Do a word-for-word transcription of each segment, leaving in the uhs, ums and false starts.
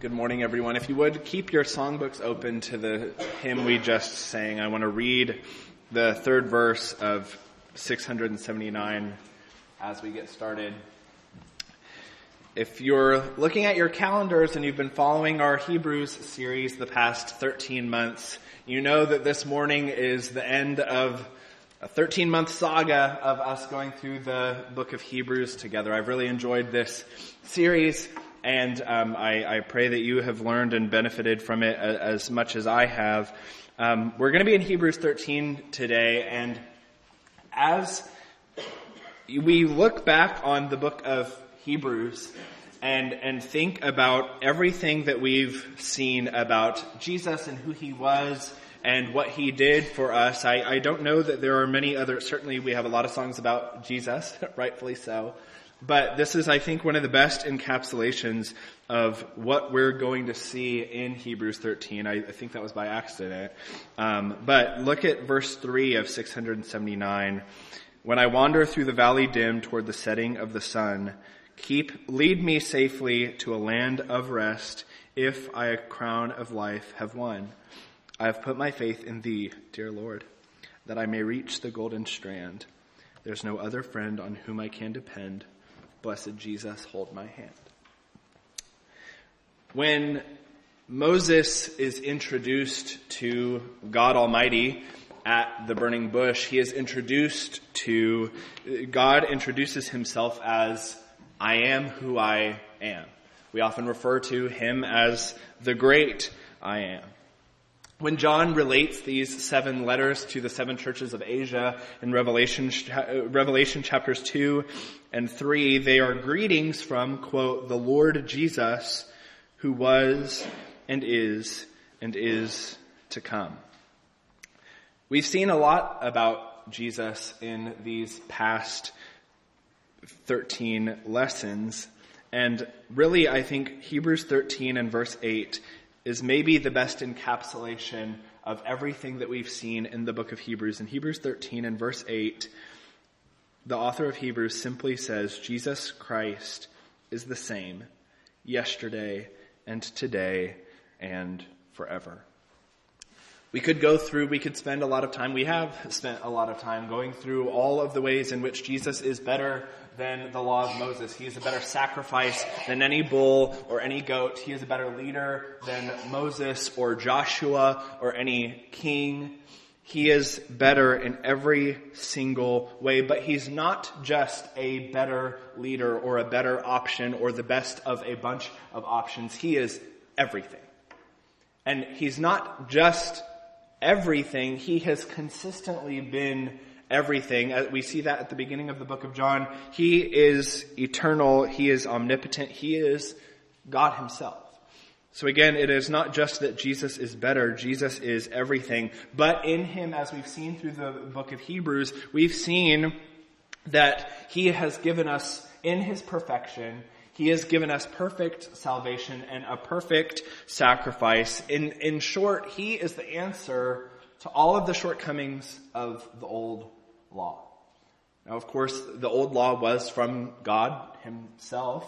Good morning, everyone. If you would, keep your songbooks open to the hymn we just sang. I want to read the third verse of six hundred seventy-nine as we get started. If you're looking at your calendars and you've been following our Hebrews series the past thirteen months, you know that this morning is the end of a thirteen-month saga of us going through the book of Hebrews together. I've really enjoyed this series. And um, I, I pray that you have learned and benefited from it as, as much as I have. Um, we're going to be in Hebrews thirteen today, and as we look back on the book of Hebrews and and think about everything that we've seen about Jesus and who he was and what he did for us, I, I don't know that there are many other, certainly we have a lot of songs about Jesus, rightfully so. But this is, I think, one of the best encapsulations of what we're going to see in Hebrews thirteen. I, I think that was by accident. Um, but look at verse three of six hundred seventy-nine. When I wander through the valley dim toward the setting of the sun, keep, lead me safely to a land of rest, if I a crown of life have won. I have put my faith in thee, dear Lord, that I may reach the golden strand. There's no other friend on whom I can depend. Blessed Jesus, hold my hand. When Moses is introduced to God Almighty at the burning bush, he is introduced to, God introduces himself as, I am who I am. We often refer to him as the great I am. When John relates these seven letters to the seven churches of Asia in Revelation, Revelation chapters two and three, they are greetings from, quote, the Lord Jesus, who was and is and is to come. We've seen a lot about Jesus in these past thirteen lessons, and really I think Hebrews thirteen and verse eight is maybe the best encapsulation of everything that we've seen in the book of Hebrews. In Hebrews thirteen and verse eight, the author of Hebrews simply says, Jesus Christ is the same yesterday and today and forever. We could go through, we could spend a lot of time, we have spent a lot of time going through all of the ways in which Jesus is better than the law of Moses. He is a better sacrifice than any bull or any goat. He is a better leader than Moses or Joshua or any king. He is better in every single way, but he's not just a better leader or a better option or the best of a bunch of options. He is everything. And he's not just everything. He has consistently been everything. We see that at the beginning of the book of John. He is eternal. He is omnipotent. He is God himself. So again, it is not just that Jesus is better. Jesus is everything. But in him, as we've seen through the book of Hebrews, we've seen that he has given us, in his perfection, he has given us perfect salvation and a perfect sacrifice. In, in short, he is the answer to all of the shortcomings of the old law. Now, of course, the old law was from God himself,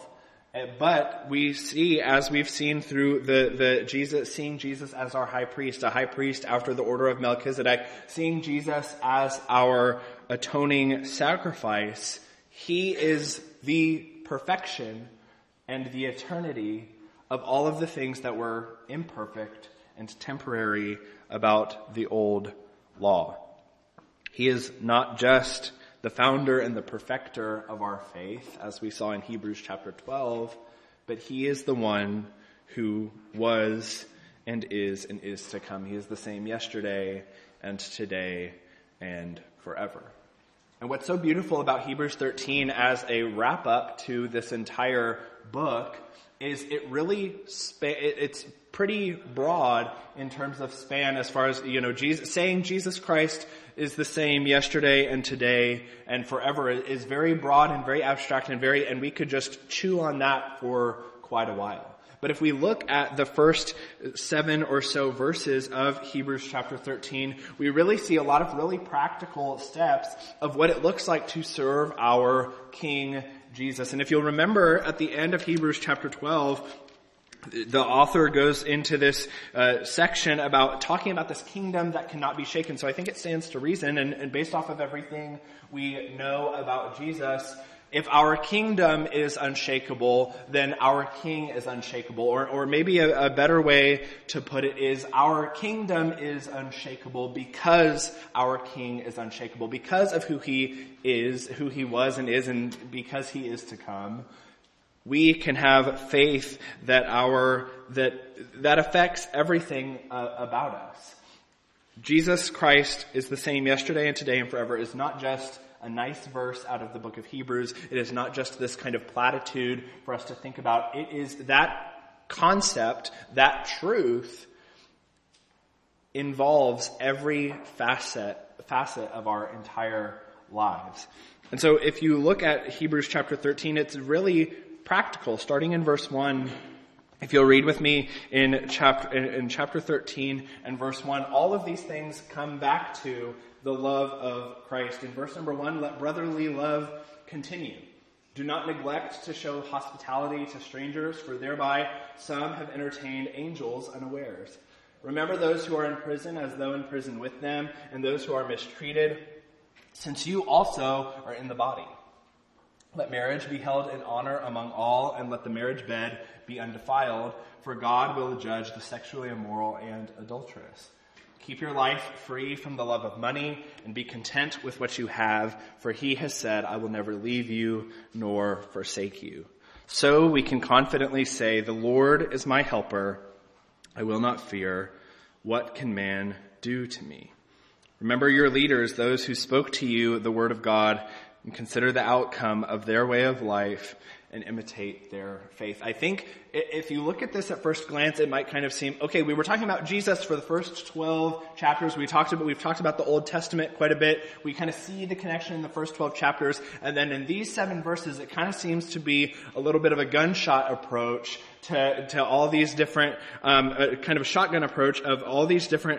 but we see, as we've seen through the, the Jesus, seeing Jesus as our high priest, a high priest after the order of Melchizedek, seeing Jesus as our atoning sacrifice, he is the perfection and the eternity of all of the things that were imperfect and temporary about the old law. He is not just the founder and the perfecter of our faith, as we saw in Hebrews chapter twelve, but he is the one who was and is and is to come. He is the same yesterday and today and forever. And what's so beautiful about Hebrews thirteen as a wrap-up to this entire book is it really, spa- it's pretty broad in terms of span as far as, you know, Jesus, saying Jesus Christ is the same yesterday and today and forever is very broad and very abstract and very, and we could just chew on that for quite a while. But if we look at the first seven or so verses of Hebrews chapter thirteen, we really see a lot of really practical steps of what it looks like to serve our King Jesus. And if you'll remember at the end of Hebrews chapter twelve, the author goes into this uh, section about talking about this kingdom that cannot be shaken. So I think it stands to reason, and, and based off of everything we know about Jesus, if our kingdom is unshakable, then our king is unshakable. Or, or maybe a, a better way to put it is our kingdom is unshakable because our king is unshakable. Because of who he is, who he was and is, and because he is to come, we can have faith that our, that, that affects everything uh, about us. Jesus Christ is the same yesterday and today and forever is not just a nice verse out of the book of Hebrews. It is not just this kind of platitude for us to think about. It is that concept, that truth involves every facet, facet of our entire lives. And so if you look at Hebrews chapter thirteen, it's really practical. Starting in verse one, if you'll read with me in chapter, in, in chapter thirteen and verse one, all of these things come back to the love of Christ. In verse number one, let brotherly love continue. Do not neglect to show hospitality to strangers, for thereby some have entertained angels unawares. Remember those who are in prison as though in prison with them, and those who are mistreated, since you also are in the body. Let marriage be held in honor among all, and let the marriage bed be undefiled, for God will judge the sexually immoral and adulterous. Keep your life free from the love of money, and be content with what you have, for he has said, I will never leave you nor forsake you. So we can confidently say, the Lord is my helper. I will not fear. What can man do to me? Remember your leaders, those who spoke to you the word of God, and consider the outcome of their way of life and imitate their faith. I think if you look at this at first glance, it might kind of seem, okay, we were talking about Jesus for the first twelve chapters. We talked about, we've talked about the Old Testament quite a bit. We kind of see the connection in the first twelve chapters. And then in these seven verses, it kind of seems to be a little bit of a gunshot approach to, to all these different, um, a kind of a shotgun approach of all these different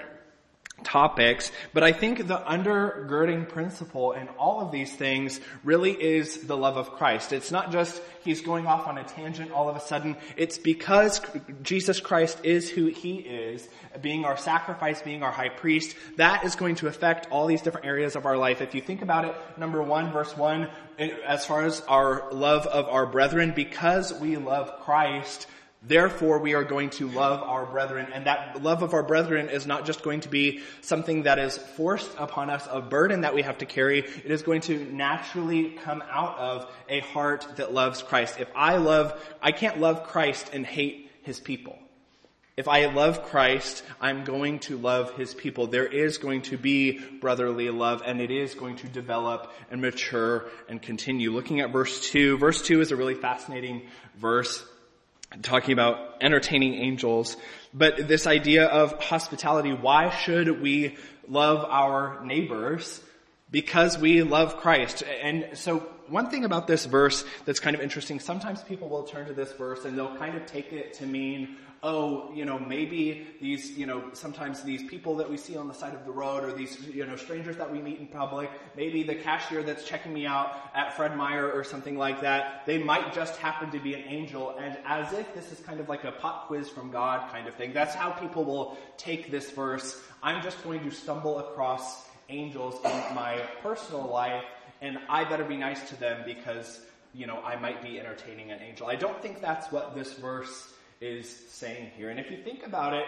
topics. But I think the undergirding principle in all of these things really is the love of Christ. It's not just he's going off on a tangent all of a sudden. It's because Jesus Christ is who he is, being our sacrifice, being our high priest. That is going to affect all these different areas of our life. If you think about it, number one, verse one, as far as our love of our brethren, because we love Christ, therefore, we are going to love our brethren. And that love of our brethren is not just going to be something that is forced upon us, a burden that we have to carry. It is going to naturally come out of a heart that loves Christ. If I love, I can't love Christ and hate his people. If I love Christ, I'm going to love his people. There is going to be brotherly love, and it is going to develop and mature and continue. Looking at verse two, verse two is a really fascinating verse, talking about entertaining angels, but this idea of hospitality. Why should we love our neighbors? Because we love Christ. And so one thing about this verse that's kind of interesting, sometimes people will turn to this verse and they'll kind of take it to mean, oh, you know, maybe these, you know, sometimes these people that we see on the side of the road, or these, you know, strangers that we meet in public, maybe the cashier that's checking me out at Fred Meyer or something like that, they might just happen to be an angel, and as if this is kind of like a pop quiz from God kind of thing. That's how people will take this verse. I'm just going to stumble across angels in my personal life, and I better be nice to them because, you know, I might be entertaining an angel. I don't think that's what this verse is saying here. And if you think about it,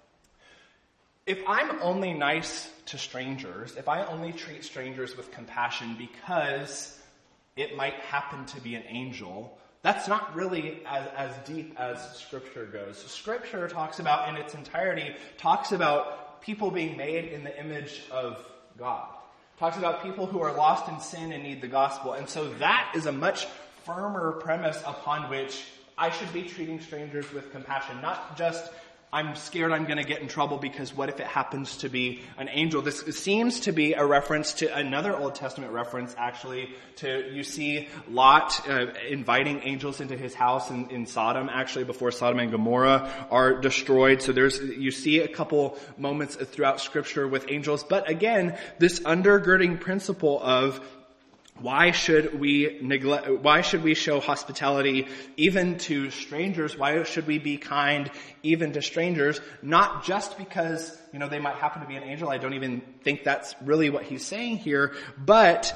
if I'm only nice to strangers, if I only treat strangers with compassion because it might happen to be an angel, that's not really as, as deep as Scripture goes. Scripture talks about, in its entirety, talks about people being made in the image of God. Talks about people who are lost in sin and need the gospel. And so that is a much firmer premise upon which I should be treating strangers with compassion. Not just, I'm scared I'm going to get in trouble because what if it happens to be an angel? This seems to be a reference to another Old Testament reference, actually, to, you see Lot uh, inviting angels into his house in, in Sodom, actually, before Sodom and Gomorrah are destroyed. So there's, you see a couple moments throughout Scripture with angels. But again, this undergirding principle of Why should we neglect, why should we show hospitality even to strangers? Why should we be kind even to strangers? Not just because, you know, they might happen to be an angel. I don't even think that's really what he's saying here. But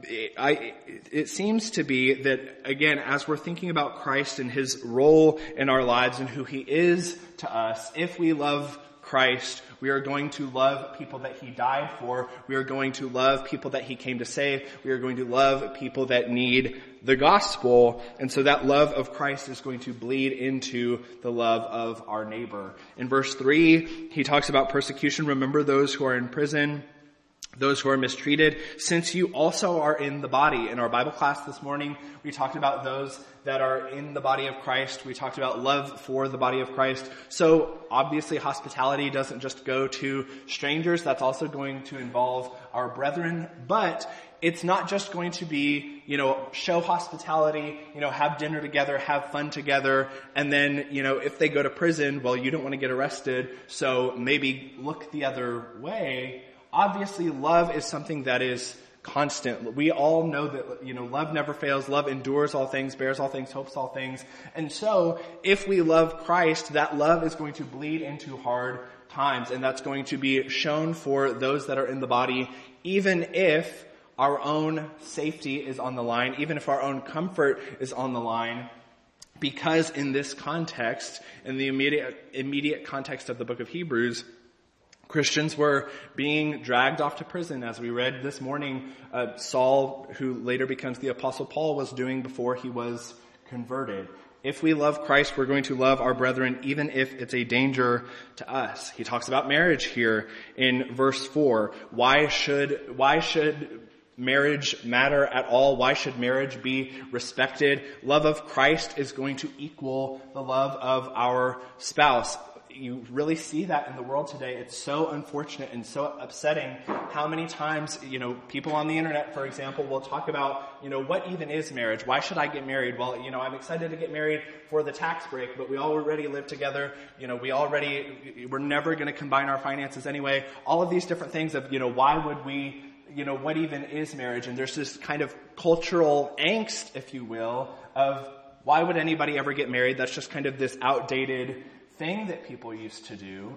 I, it seems to be that, again, as we're thinking about Christ and his role in our lives and who he is to us, if we love Christ, we are going to love people that he died for. We are going to love people that he came to save. We are going to love people that need the gospel. And so that love of Christ is going to bleed into the love of our neighbor. In verse three, he talks about persecution. Remember those who are in prison, those who are mistreated, since you also are in the body. In our Bible class this morning, we talked about those that are in the body of Christ. We talked about love for the body of Christ. So obviously hospitality doesn't just go to strangers. That's also going to involve our brethren. But it's not just going to be, you know, show hospitality, you know, have dinner together, have fun together. And then, you know, if they go to prison, well, you don't want to get arrested. So maybe look the other way. Obviously, love is something that is constant. We all know that, you know, love never fails. Love endures all things, bears all things, hopes all things. And so, if we love Christ, that love is going to bleed into hard times. And that's going to be shown for those that are in the body, even if our own safety is on the line, even if our own comfort is on the line. Because in this context, in the immediate, immediate context of the book of Hebrews, Christians were being dragged off to prison, as we read this morning. Uh, Saul, who later becomes the Apostle Paul, was doing before he was converted. If we love Christ, we're going to love our brethren, even if it's a danger to us. He talks about marriage here in verse four. Why should, why should marriage matter at all? Why should marriage be respected? Love of Christ is going to equal the love of our spouse. You really see that in the world today. It's so unfortunate and so upsetting how many times, you know, people on the internet, for example, will talk about, you know, what even is marriage? Why should I get married? Well, you know, I'm excited to get married for the tax break, but we already live together. You know, we already, we're never going to combine our finances anyway. All of these different things of, you know, why would we, you know, what even is marriage? And there's this kind of cultural angst, if you will, of why would anybody ever get married? That's just kind of this outdated thing that people used to do.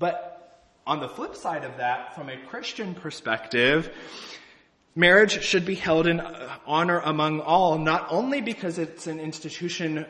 But on the flip side of that, from a Christian perspective, marriage should be held in honor among all, not only because it's an institution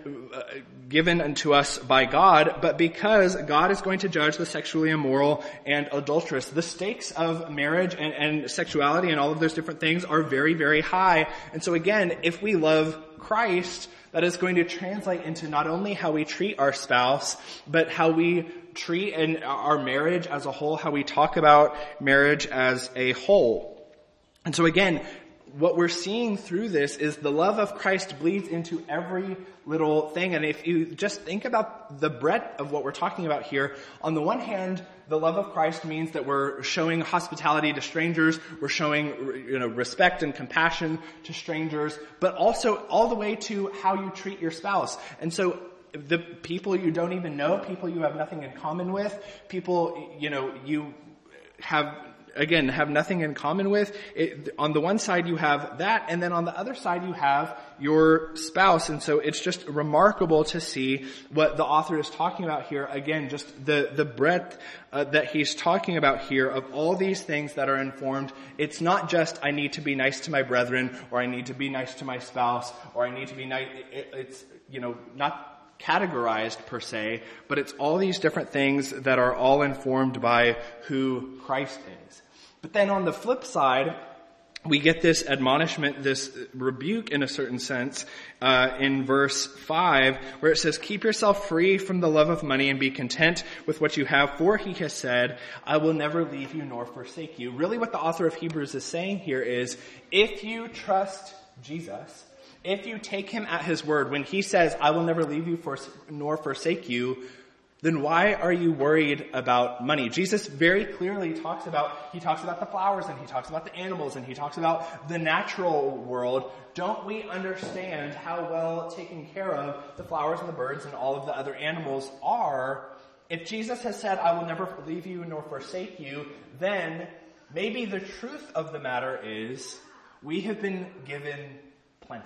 given unto us by God, but because God is going to judge the sexually immoral and adulterous. The stakes of marriage and, and sexuality and all of those different things are very, very high. And so again, if we love Christ, that is going to translate into not only how we treat our spouse, but how we treat in our marriage as a whole, how we talk about marriage as a whole. And so again, what we're seeing through this is the love of Christ bleeds into every little thing. And if you just think about the breadth of what we're talking about here, on the one hand, the love of Christ means that we're showing hospitality to strangers, we're showing, you know, respect and compassion to strangers, but also all the way to how you treat your spouse. And so the people you don't even know, people you have nothing in common with, people, you know, you have again, have nothing in common with. It, on the one side you have that, and then on the other side you have your spouse. And so it's just remarkable to see what the author is talking about here. Again, just the, the breadth uh, that he's talking about here of all these things that are informed. It's not just, I need to be nice to my brethren, or I need to be nice to my spouse, or I need to be nice. It, it's, you know, not categorized per se, but it's all these different things that are all informed by who Christ is. But then on the flip side, we get this admonishment, this rebuke in a certain sense, uh, in verse five, where it says, keep yourself free from the love of money and be content with what you have, for he has said, I will never leave you nor forsake you. Really what the author of Hebrews is saying here is, if you trust Jesus, if you take him at his word, when he says, I will never leave you for, nor forsake you, then why are you worried about money? Jesus very clearly talks about, he talks about the flowers, and he talks about the animals, and he talks about the natural world. Don't we understand how well taken care of the flowers and the birds and all of the other animals are? If Jesus has said, I will never leave you nor forsake you, then maybe the truth of the matter is, we have been given plenty.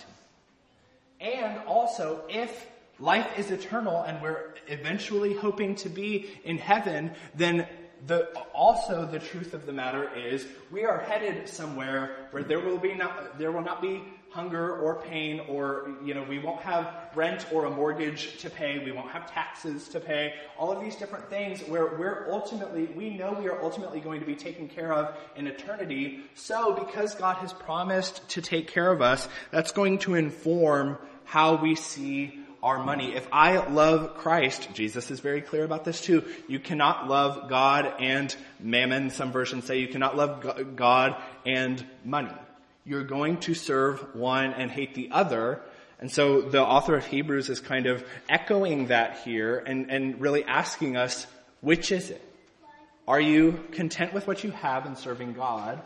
And also, if life is eternal and we're eventually hoping to be in heaven, then the, also the truth of the matter is we are headed somewhere where there will be not, there will not be hunger or pain, or, you know, we won't have rent or a mortgage to pay. We won't have taxes to pay. All of these different things where we're ultimately, we know we are ultimately going to be taken care of in eternity. So because God has promised to take care of us, that's going to inform how we see our money. If I love Christ, Jesus is very clear about this too. You cannot love God and mammon. Some versions say you cannot love God and money. You're going to serve one and hate the other. And so the author of Hebrews is kind of echoing that here and, and really asking us, which is it? Are you content with what you have in serving God?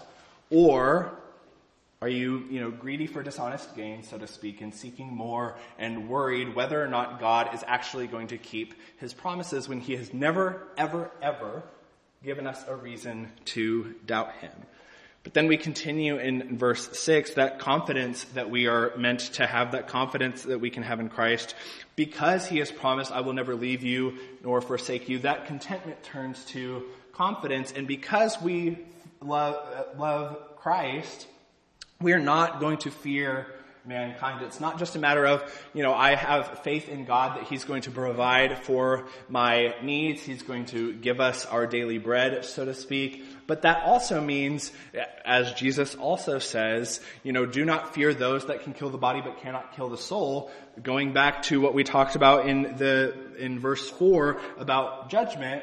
Or are you, you know, greedy for dishonest gain, so to speak, and seeking more and worried whether or not God is actually going to keep his promises when he has never, ever, ever given us a reason to doubt him? But then we continue in verse six, that confidence that we are meant to have, that confidence that we can have in Christ. Because he has promised, I will never leave you nor forsake you, that contentment turns to confidence. And because we love, love Christ, we are not going to fear mankind. It's not just a matter of, you know, I have faith in God that he's going to provide for my needs. He's going to give us our daily bread, so to speak. But that also means, as Jesus also says, you know, do not fear those that can kill the body but cannot kill the soul. Going back to what we talked about in the, in verse four about judgment,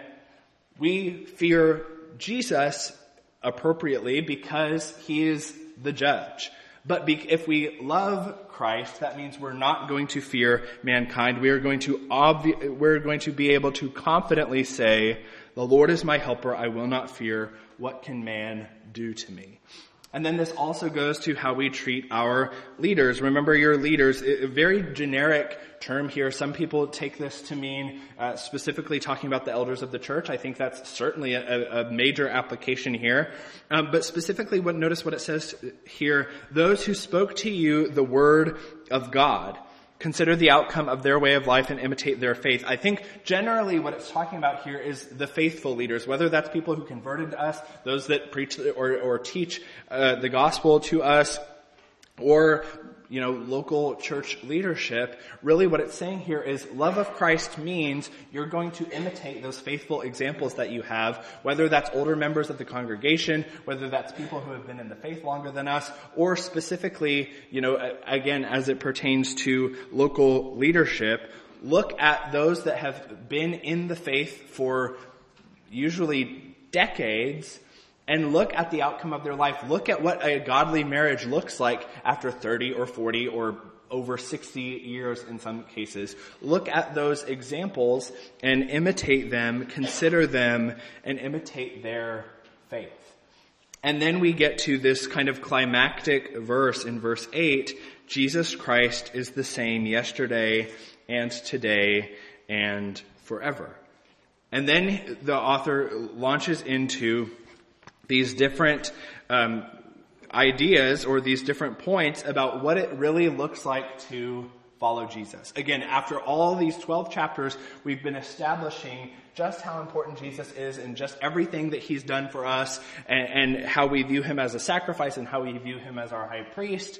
we fear Jesus appropriately because he is the judge. But be, if we love Christ, that means we're not going to fear mankind. We are going to obvi- we're going to be able to confidently say, the Lord is my helper. I will not fear. What can man do to me? And then this also goes to how we treat our leaders. Remember your leaders, a very generic term here. Some people take this to mean uh, specifically talking about the elders of the church. I think that's certainly a, a major application here. Um, but specifically, what, notice what it says here. Those who spoke to you the word of God. Consider the outcome of their way of life and imitate their faith. I think generally what it's talking about here is the faithful leaders, whether that's people who converted to us, those that preach or, or teach uh, the gospel to us, or, you know, local church leadership. Really what it's saying here is love of Christ means you're going to imitate those faithful examples that you have, whether that's older members of the congregation, whether that's people who have been in the faith longer than us, or specifically, you know, again, as it pertains to local leadership, look at those that have been in the faith for usually decades and look at the outcome of their life. Look at what a godly marriage looks like after thirty or forty or over sixty years in some cases. Look at those examples and imitate them, consider them, and imitate their faith. And then we get to this kind of climactic verse in verse eight. Jesus Christ is the same yesterday and today and forever. And then the author launches into these different um, ideas or these different points about what it really looks like to follow Jesus. Again, after all these twelve chapters, we've been establishing just how important Jesus is and just everything that he's done for us, and, and how we view him as a sacrifice and how we view him as our high priest.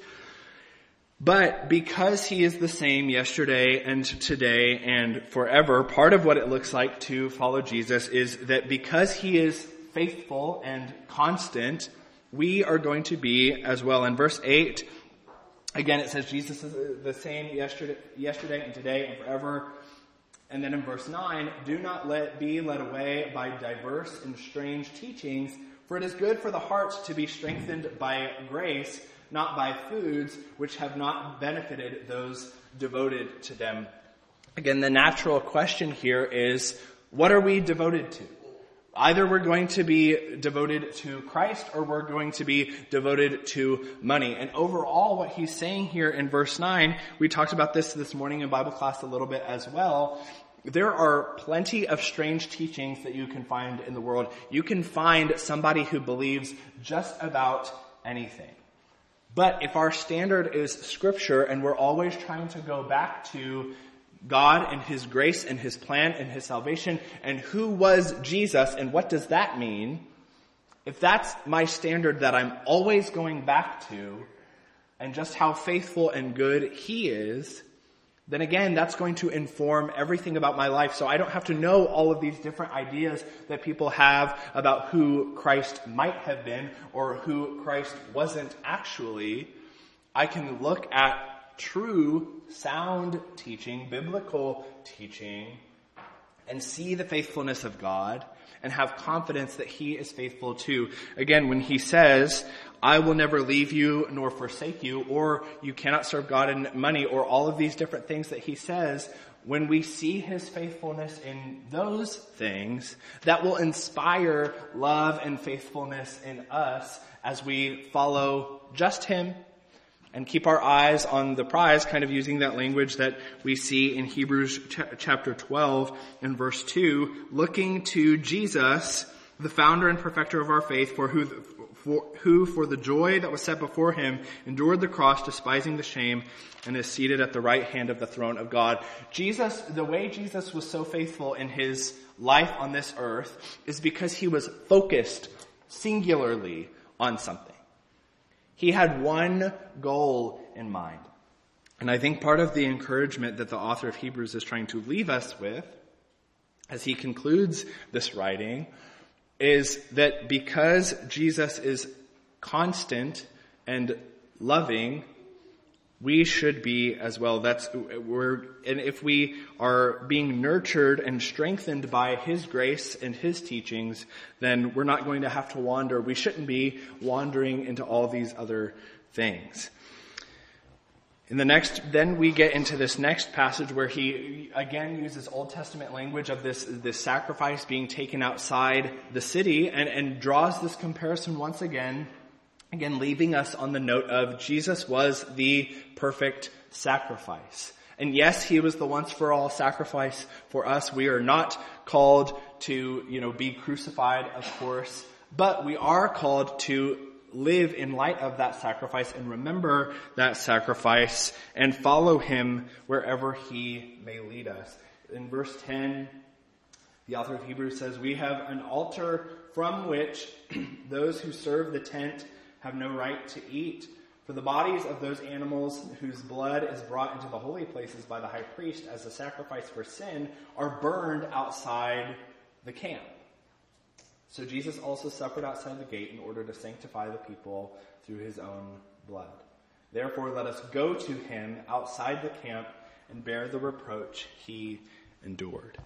But because he is the same yesterday and today and forever, part of what it looks like to follow Jesus is that because he is faithful and constant, we are going to be as well. In verse eight, again, it says Jesus is the same yesterday, yesterday and today and forever. And then in verse nine, do not let be led away by diverse and strange teachings, for it is good for the heart to be strengthened by grace, not by foods which have not benefited those devoted to them. Again, the natural question here is, what are we devoted to? Either we're going to be devoted to Christ or we're going to be devoted to money. And overall, what he's saying here in verse nine, we talked about this this morning in Bible class a little bit as well. There are plenty of strange teachings that you can find in the world. You can find somebody who believes just about anything. But if our standard is Scripture and we're always trying to go back to God and His grace and His plan and His salvation and who was Jesus and what does that mean, if that's my standard that I'm always going back to and just how faithful and good He is, then again, that's going to inform everything about my life. So I don't have to know all of these different ideas that people have about who Christ might have been or who Christ wasn't actually. I can look at true, sound teaching, biblical teaching, and see the faithfulness of God and have confidence that He is faithful too. Again, when He says, I will never leave you nor forsake you, or you cannot serve God and money, or all of these different things that He says, when we see His faithfulness in those things, that will inspire love and faithfulness in us as we follow just Him and keep our eyes on the prize, kind of using that language that we see in Hebrews ch- chapter twelve and verse two, looking to Jesus, the founder and perfecter of our faith, for who, for, who for the joy that was set before Him endured the cross, despising the shame, and is seated at the right hand of the throne of God. Jesus, the way Jesus was so faithful in His life on this earth is because He was focused singularly on something. He had one goal in mind. And I think part of the encouragement that the author of Hebrews is trying to leave us with, as he concludes this writing, is that because Jesus is constant and loving, we should be as well. That's we're, and if we are being nurtured and strengthened by His grace and His teachings, then we're not going to have to wander. We shouldn't be wandering into all these other things. In the next, then we get into this next passage where he again uses Old Testament language of this, this sacrifice being taken outside the city and, and draws this comparison once again. Again, leaving us on the note of Jesus was the perfect sacrifice. And yes, He was the once for all sacrifice for us. We are not called to, you know, be crucified, of course, but we are called to live in light of that sacrifice and remember that sacrifice and follow Him wherever He may lead us. In verse ten, the author of Hebrews says, we have an altar from which those who serve the tent have no right to eat. For the bodies of those animals whose blood is brought into the holy places by the high priest as a sacrifice for sin are burned outside the camp. So Jesus also suffered outside the gate in order to sanctify the people through His own blood. Therefore, let us go to Him outside the camp and bear the reproach He endured.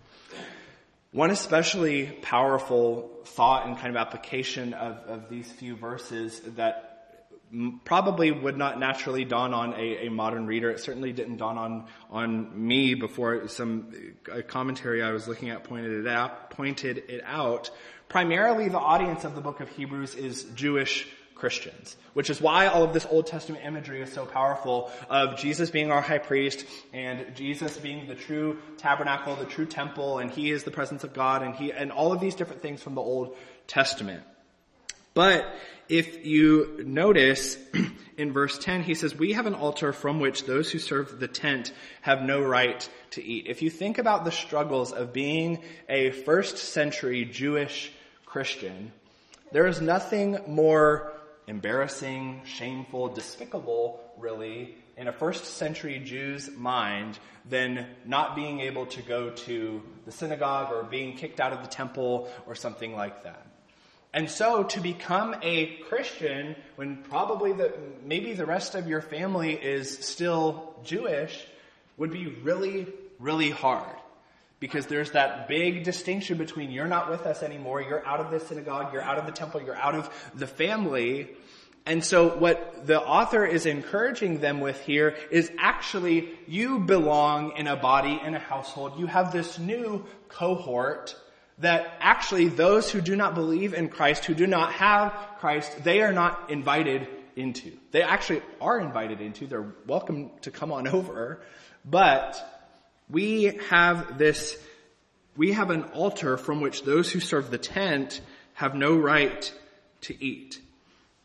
One especially powerful thought and kind of application of, of these few verses that m- probably would not naturally dawn on a, a modern reader. It certainly didn't dawn on, on me before some a commentary I was looking at pointed it out, pointed it out. Primarily the audience of the book of Hebrews is Jewish Christians, which is why all of this Old Testament imagery is so powerful of Jesus being our high priest and Jesus being the true tabernacle, the true temple, and He is the presence of God, and He, and all of these different things from the Old Testament. But if you notice in verse ten, he says, we have an altar from which those who serve the tent have no right to eat. If you think about the struggles of being a first century Jewish Christian, there is nothing more embarrassing, shameful, despicable, really, in a first century Jew's mind than not being able to go to the synagogue or being kicked out of the temple or something like that. And so to become a Christian when probably the maybe the rest of your family is still Jewish would be really, really hard. Because there's that big distinction between you're not with us anymore, you're out of the synagogue, you're out of the temple, you're out of the family. And so what the author is encouraging them with here is actually you belong in a body, in a household. You have this new cohort that actually those who do not believe in Christ, who do not have Christ, they are not invited into. They actually are invited into. They're welcome to come on over. But we have this, we have an altar from which those who serve the tent have no right to eat.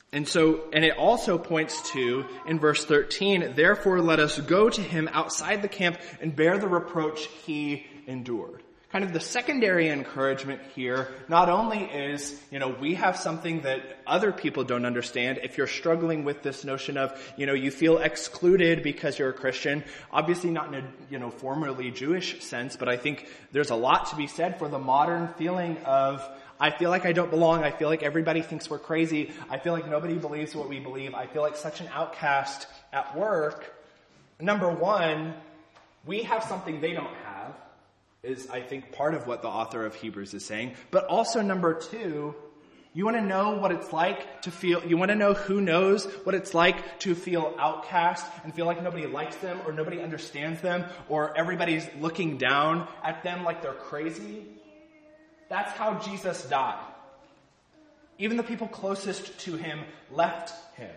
And so, and it also points to, in verse thirteen, therefore let us go to him outside the camp and bear the reproach he endured. Kind of the secondary encouragement here not only is, you know, we have something that other people don't understand. If you're struggling with this notion of, you know, you feel excluded because you're a Christian, obviously not in a, you know, formerly Jewish sense, but I think there's a lot to be said for the modern feeling of, I feel like I don't belong. I feel like everybody thinks we're crazy. I feel like nobody believes what we believe. I feel like such an outcast at work. Number one, we have something they don't have, is I think part of what the author of Hebrews is saying. But also number two, you want to know what it's like to feel, you want to know who knows what it's like to feel outcast and feel like nobody likes them or nobody understands them or everybody's looking down at them like they're crazy. That's how Jesus died. Even the people closest to him left him.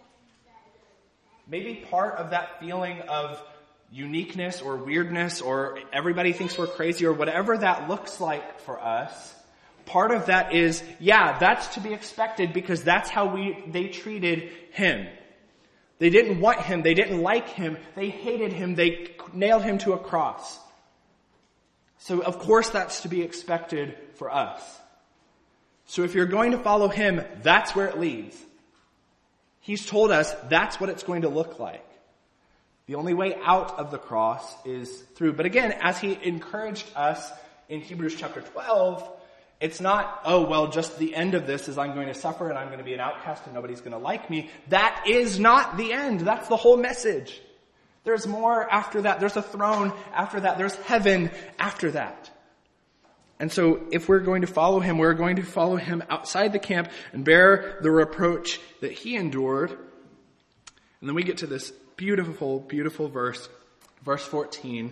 Maybe part of that feeling of uniqueness or weirdness or everybody thinks we're crazy or whatever that looks like for us, part of that is, yeah, that's to be expected because that's how we they treated him. They didn't want him. They didn't like him. They hated him. They nailed him to a cross. So of course that's to be expected for us. So if you're going to follow him, that's where it leads. He's told us that's what it's going to look like. The only way out of the cross is through. But again, as he encouraged us in Hebrews chapter twelve, it's not, oh, well, just the end of this is I'm going to suffer and I'm going to be an outcast and nobody's going to like me. That is not the end. That's the whole message. There's more after that. There's a throne after that. There's heaven after that. And so if we're going to follow him, we're going to follow him outside the camp and bear the reproach that he endured. And then we get to this beautiful, beautiful verse, verse fourteen.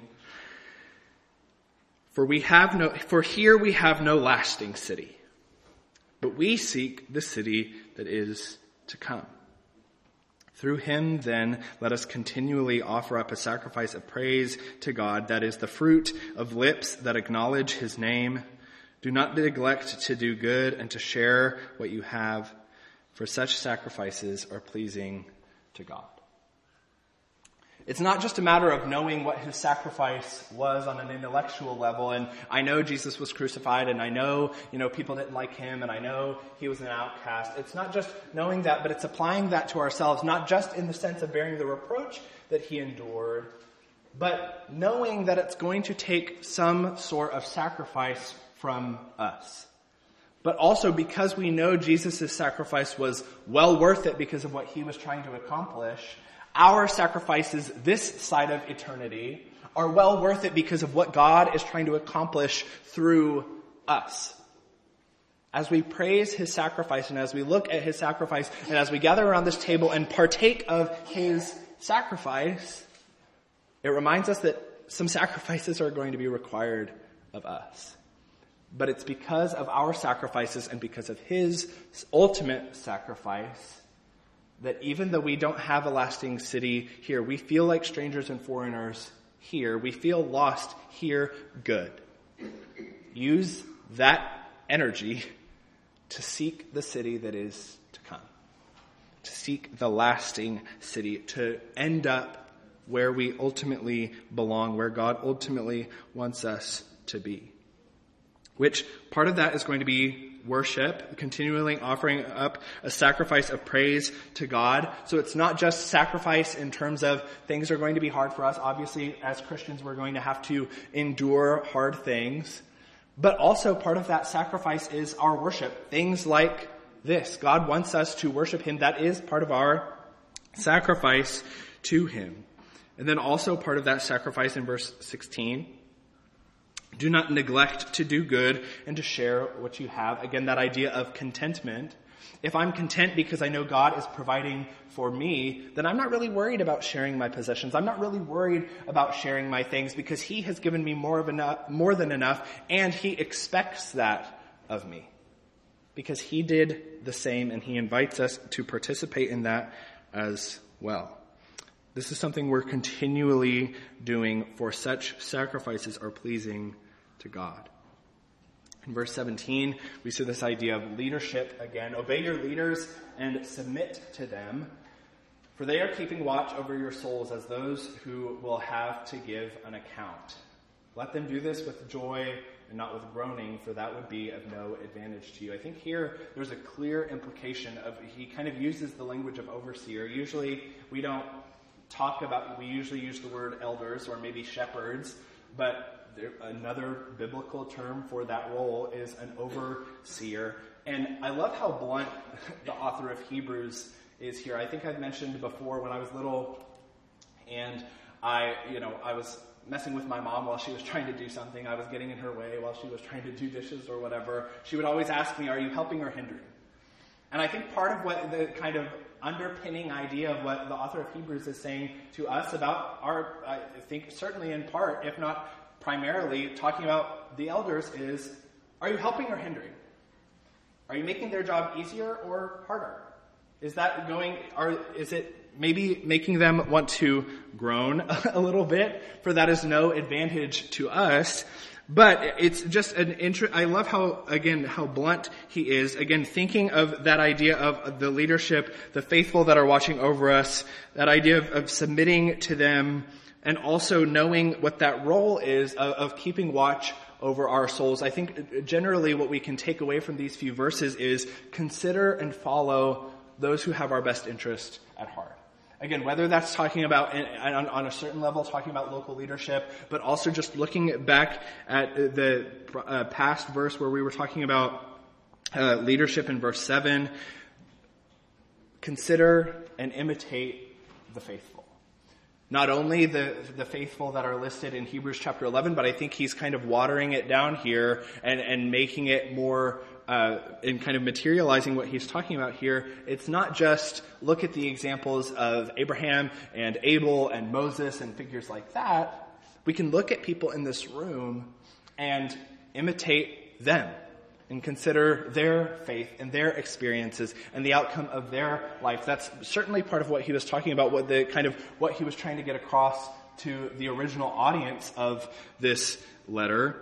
For we have no, for here we have no lasting city, but we seek the city that is to come. Through him, then, let us continually offer up a sacrifice of praise to God, that is the fruit of lips that acknowledge his name. Do not neglect to do good and to share what you have, for such sacrifices are pleasing to God. It's not just a matter of knowing what his sacrifice was on an intellectual level, and I know Jesus was crucified, and I know, you know, people didn't like him, and I know he was an outcast. It's not just knowing that, but it's applying that to ourselves, not just in the sense of bearing the reproach that he endured, but knowing that it's going to take some sort of sacrifice from us. But also because we know Jesus' sacrifice was well worth it because of what he was trying to accomplish, our sacrifices this side of eternity are well worth it because of what God is trying to accomplish through us. As we praise his sacrifice and as we look at his sacrifice and as we gather around this table and partake of his sacrifice, it reminds us that some sacrifices are going to be required of us. But it's because of our sacrifices and because of his ultimate sacrifice that even though we don't have a lasting city here, we feel like strangers and foreigners here. We feel lost here. Good. Use that energy to seek the city that is to come. To seek the lasting city. To end up where we ultimately belong, where God ultimately wants us to be. Which part of that is going to be worship, continually offering up a sacrifice of praise to God. So it's not just sacrifice in terms of things are going to be hard for us. Obviously, as Christians, we're going to have to endure hard things. But also part of that sacrifice is our worship. Things like this. God wants us to worship him. That is part of our sacrifice to him. And then also part of that sacrifice in verse sixteen. Do not neglect to do good and to share what you have. Again, that idea of contentment. If I'm content because I know God is providing for me, then I'm not really worried about sharing my possessions. I'm not really worried about sharing my things because he has given me more of enough, more than enough, and he expects that of me. Because he did the same and he invites us to participate in that as well. This is something we're continually doing, for such sacrifices are pleasing to God. In verse seventeen, we see this idea of leadership again. Obey your leaders and submit to them, for they are keeping watch over your souls as those who will have to give an account. Let them do this with joy and not with groaning, for that would be of no advantage to you. I think here there's a clear implication of, he kind of uses the language of overseer. Usually we don't talk about, we usually use the word elders or maybe shepherds, but there, another biblical term for that role is an overseer. And I love how blunt the author of Hebrews is here. I think I've mentioned before when I was little and I, you know, I was messing with my mom while she was trying to do something. I was getting in her way while she was trying to do dishes or whatever. She would always ask me, are you helping or hindering? And I think part of what the kind of underpinning idea of what the author of Hebrews is saying to us about our, I think certainly in part, if not primarily, talking about the elders is, are you helping or hindering? Are you making their job easier or harder? Is that going, or is it maybe making them want to groan a little bit? For that is no advantage to us. But it's just an interest. I love how, again, how blunt he is. Again, thinking of that idea of the leadership, the faithful that are watching over us, that idea of, of submitting to them, and also knowing what that role is of, of keeping watch over our souls. I think generally what we can take away from these few verses is consider and follow those who have our best interest at heart. Again, whether that's talking about, on, on a certain level, talking about local leadership, but also just looking back at the uh, past verse where we were talking about uh, leadership in verse seven, consider and imitate the faithful. Not only the, the faithful that are listed in Hebrews chapter eleven, but I think he's kind of watering it down here and, and making it more Uh, in kind of materializing what he's talking about here. It's not just look at the examples of Abraham and Abel and Moses and figures like that. We can look at people in this room and imitate them and consider their faith and their experiences and the outcome of their life. That's certainly part of what he was talking about, what the kind of what he was trying to get across to the original audience of this letter.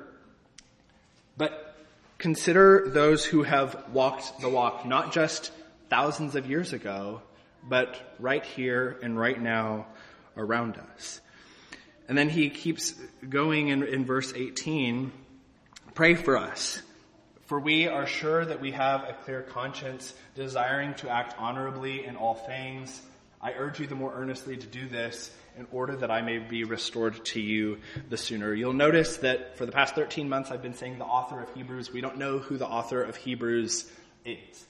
But consider those who have walked the walk, not just thousands of years ago, but right here and right now around us. And then he keeps going in, in verse eighteen, pray for us, for we are sure that we have a clear conscience, desiring to act honorably in all things. I urge you the more earnestly to do this, in order that I may be restored to you the sooner. You'll notice that for the past thirteen months I've been saying the author of Hebrews. We don't know who the author of Hebrews is.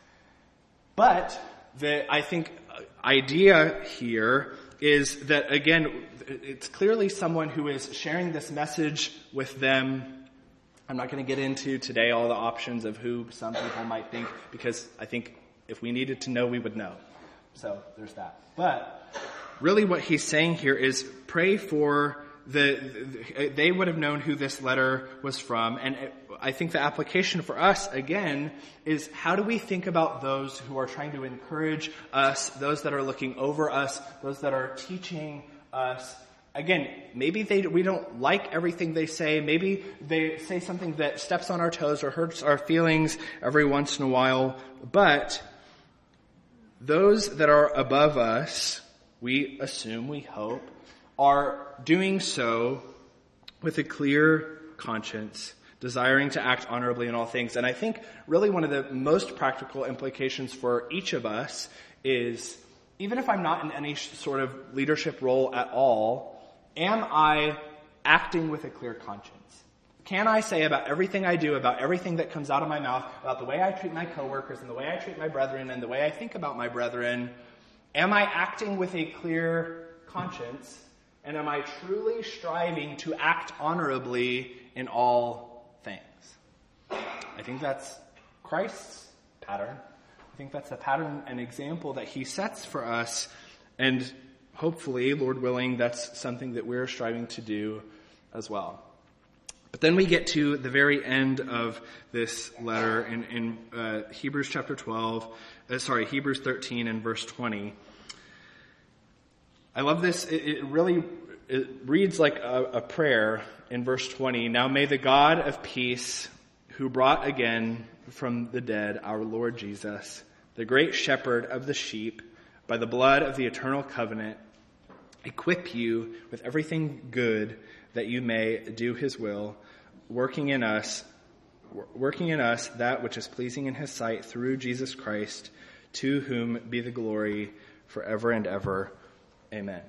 But the, I think, idea here is that, again, it's clearly someone who is sharing this message with them. I'm not going to get into today all the options of who some people might think, because I think if we needed to know, we would know. So there's that. But really what he's saying here is pray for the, the, they would have known who this letter was from. And I think the application for us, again, is how do we think about those who are trying to encourage us, those that are looking over us, those that are teaching us. Again, maybe they, we don't like everything they say. Maybe they say something that steps on our toes or hurts our feelings every once in a while. But those that are above us, we assume, we hope, are doing so with a clear conscience, desiring to act honorably in all things. And I think really one of the most practical implications for each of us is, even if I'm not in any sort of leadership role at all, am I acting with a clear conscience? Can I say about everything I do, about everything that comes out of my mouth, about the way I treat my coworkers and the way I treat my brethren and the way I think about my brethren, am I acting with a clear conscience? And am I truly striving to act honorably in all things? I think that's Christ's pattern. I think that's a pattern and example that he sets for us. And hopefully, Lord willing, that's something that we're striving to do as well. But then we get to the very end of this letter in, in uh, Hebrews chapter twelve, uh, sorry, Hebrews thirteen and verse twenty. I love this. It, it really it reads like a, a prayer in verse twenty. Now may the God of peace who brought again from the dead our Lord Jesus, the great shepherd of the sheep, by the blood of the eternal covenant, equip you with everything good that you may do his will, working in us, working in us that which is pleasing in his sight through Jesus Christ, to whom be the glory forever and ever. Amen.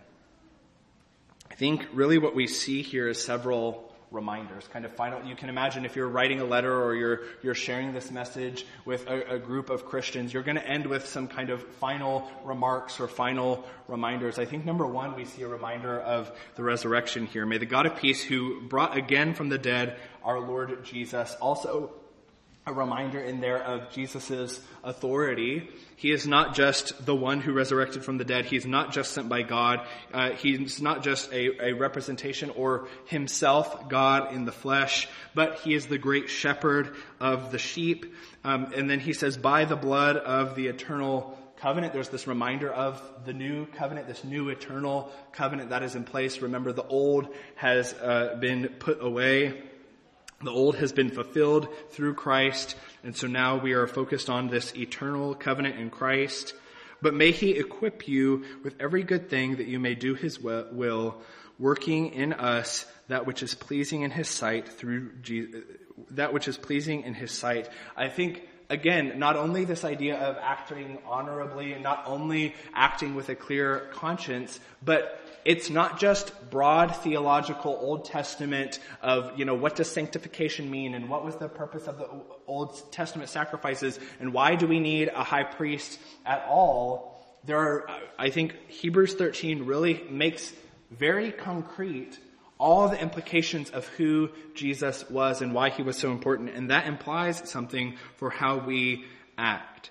I think really what we see here is several reminders, kind of final. You can imagine if you're writing a letter or you're you're sharing this message with a, a group of Christians, you're going to end with some kind of final remarks or final reminders. I think number one, we see a reminder of the resurrection here. May the God of peace, who brought again from the dead our Lord Jesus, also a reminder in there of Jesus' authority. He is not just the one who resurrected from the dead. He's not just sent by God. Uh, he's not just a, a representation or himself, God in the flesh, but he is the great shepherd of the sheep. Um, and then he says, by the blood of the eternal covenant. There's this reminder of the new covenant, this new eternal covenant that is in place. Remember, the old has uh, been put away. The old has been fulfilled through Christ, and so now we are focused on this eternal covenant in Christ. But may he equip you with every good thing that you may do his will, working in us that which is pleasing in his sight through Jesus, that which is pleasing in his sight. I think, again, not only this idea of acting honorably, not only acting with a clear conscience, but it's not just broad theological Old Testament of, you know, what does sanctification mean and what was the purpose of the Old Testament sacrifices and why do we need a high priest at all. There are, I think Hebrews thirteen really makes very concrete all the implications of who Jesus was and why he was so important, and that implies something for how we act.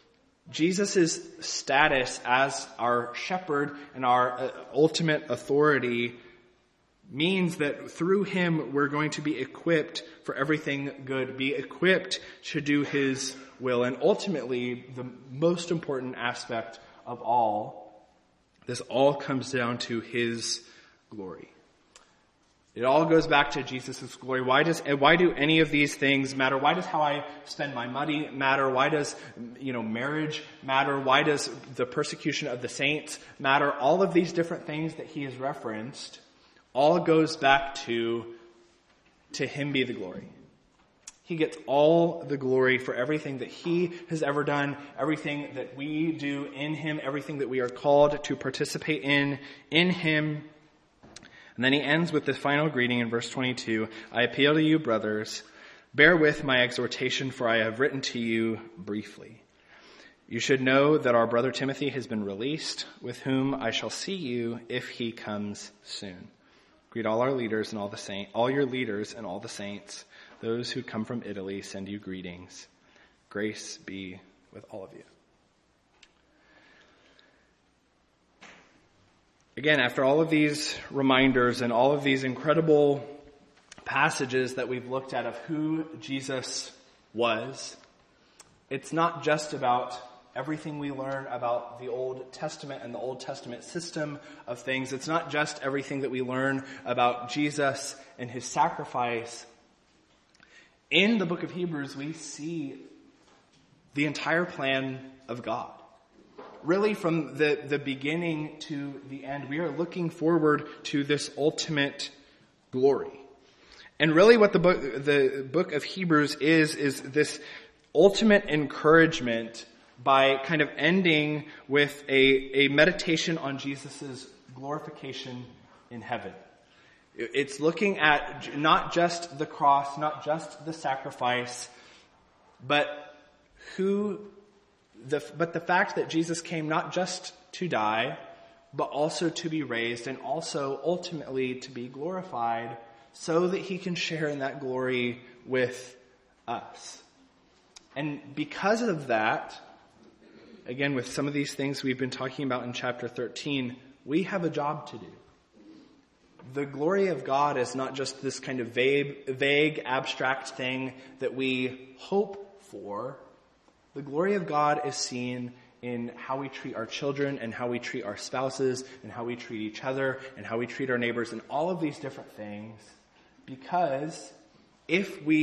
Jesus' status as our shepherd and our ultimate authority means that through him we're going to be equipped for everything good, be equipped to do his will. And ultimately, the most important aspect of all, this all comes down to his glory. It all goes back to Jesus' glory. Why does, why do any of these things matter? Why does how I spend my money matter? Why does, you know, marriage matter? Why does the persecution of the saints matter? All of these different things that he has referenced all goes back to, to him be the glory. He gets all the glory for everything that he has ever done, everything that we do in him, everything that we are called to participate in, in him. And then he ends with the final greeting in verse twenty-two. I appeal to you, brothers, bear with my exhortation, for I have written to you briefly. You should know that our brother Timothy has been released, with whom I shall see you if he comes soon. Greet all our leaders and all the saints, all your leaders and all the saints. Those who come from Italy send you greetings. Grace be with all of you. Again, after all of these reminders and all of these incredible passages that we've looked at of who Jesus was, it's not just about everything we learn about the Old Testament and the Old Testament system of things. It's not just everything that we learn about Jesus and his sacrifice. In the book of Hebrews, we see the entire plan of God. Really, from the, the beginning to the end, we are looking forward to this ultimate glory. And really what the book, the book of Hebrews is, is this ultimate encouragement by kind of ending with a, a meditation on Jesus' glorification in heaven. It's looking at not just the cross, not just the sacrifice, but who The, but the fact that Jesus came not just to die, but also to be raised and also ultimately to be glorified so that he can share in that glory with us. And because of that, again, with some of these things we've been talking about in chapter thirteen, we have a job to do. The glory of God is not just this kind of vague, vague, abstract thing that we hope for. The glory of God is seen in how we treat our children and how we treat our spouses and how we treat each other and how we treat our neighbors and all of these different things. Because if we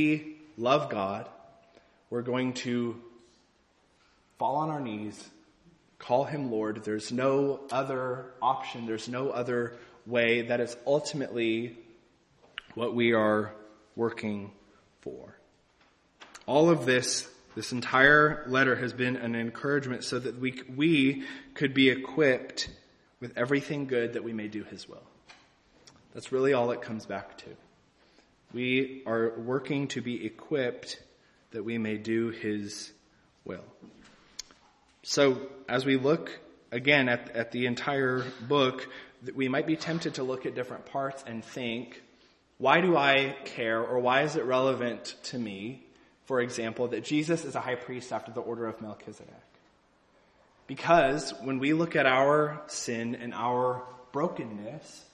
love God, we're going to fall on our knees, call him Lord. There's no other option. There's no other way. That is ultimately what we are working for. All of this, this entire letter has been an encouragement so that we, we could be equipped with everything good that we may do his will. That's really all it comes back to. We are working to be equipped that we may do his will. So as we look again at, at the entire book, we might be tempted to look at different parts and think, why do I care, or why is it relevant to me, for example, that Jesus is a high priest after the order of Melchizedek? Because when we look at our sin and our brokenness,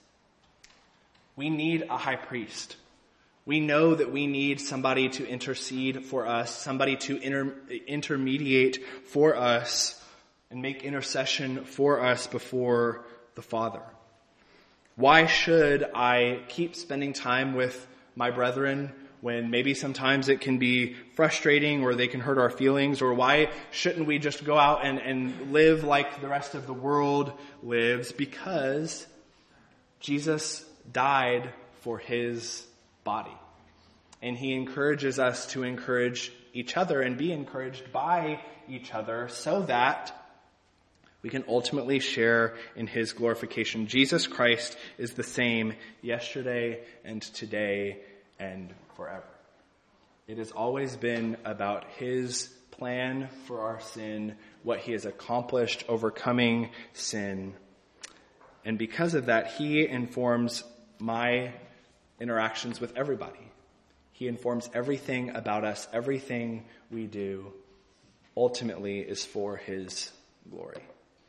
we need a high priest. We know that we need somebody to intercede for us, somebody to inter- intermediate for us and make intercession for us before the Father. Why should I keep spending time with my brethren when maybe sometimes it can be frustrating or they can hurt our feelings? Or why shouldn't we just go out and, and live like the rest of the world lives? Because Jesus died for his body. And he encourages us to encourage each other and be encouraged by each other so that we can ultimately share in his glorification. Jesus Christ is the same yesterday and today and forever. It has always been about his plan for our sin, what he has accomplished overcoming sin. And because of that, he informs my interactions with everybody. He informs everything about us. Everything we do ultimately is for his glory.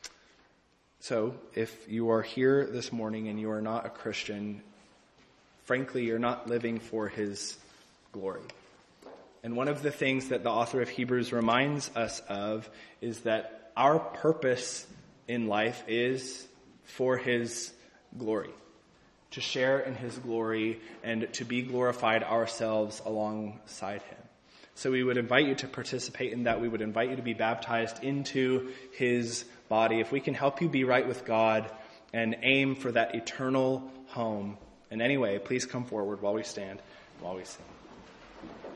So if you are here this morning and you are not a Christian, frankly, you're not living for his glory. And one of the things that the author of Hebrews reminds us of is that our purpose in life is for his glory, to share in his glory and to be glorified ourselves alongside him. So we would invite you to participate in that. We would invite you to be baptized into his body. If we can help you be right with God and aim for that eternal home in any way, please come forward while we stand, while we sing.